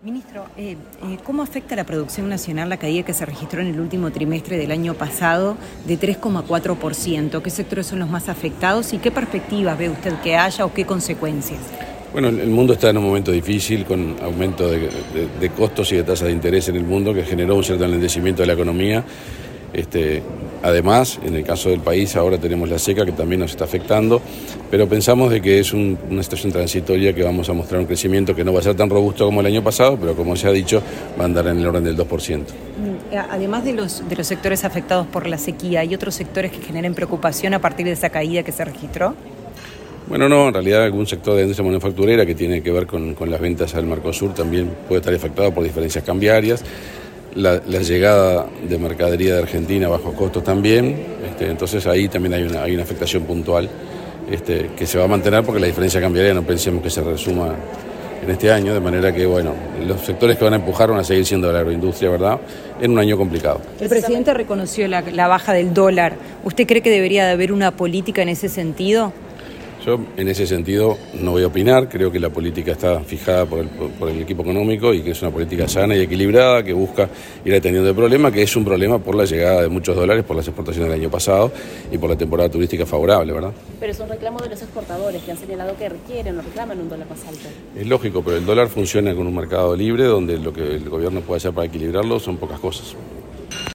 Ministro, ¿cómo afecta a la producción nacional la caída que se registró en el último trimestre del año pasado de 3,4%? ¿Qué sectores son los más afectados y qué perspectivas ve usted que haya o qué consecuencias? Bueno, el mundo está en un momento difícil con aumento de costos y de tasas de interés en el mundo que generó un cierto enlentecimiento de la economía. Además, en el caso del país ahora tenemos la seca que también nos está afectando, pero pensamos de que es una situación transitoria que vamos a mostrar un crecimiento que no va a ser tan robusto como el año pasado, pero como se ha dicho, va a andar en el orden del 2%. Además de los sectores afectados por la sequía, ¿hay otros sectores que generen preocupación a partir de esa caída que se registró? Bueno, no, en realidad algún sector de la industria manufacturera que tiene que ver con las ventas al Mercosur también puede estar afectado por diferencias cambiarias. La llegada de mercadería de Argentina a bajos costos también, entonces ahí también hay una afectación puntual que se va a mantener porque la diferencia cambiaria no pensemos que se resuma en este año, de manera que, bueno, los sectores que van a empujar van a seguir siendo la agroindustria, ¿verdad?, en un año complicado. El presidente reconoció la baja del dólar. ¿Usted cree que debería de haber una política en ese sentido? Yo en ese sentido no voy a opinar, creo que la política está fijada por el equipo económico y que es una política sana y equilibrada que busca ir atendiendo el problema, que es un problema por la llegada de muchos dólares por las exportaciones del año pasado y por la temporada turística favorable, ¿verdad? Pero es un reclamo de los exportadores que han señalado que requieren o reclaman un dólar más alto. Es lógico, pero el dólar funciona con un mercado libre donde lo que el gobierno puede hacer para equilibrarlo son pocas cosas.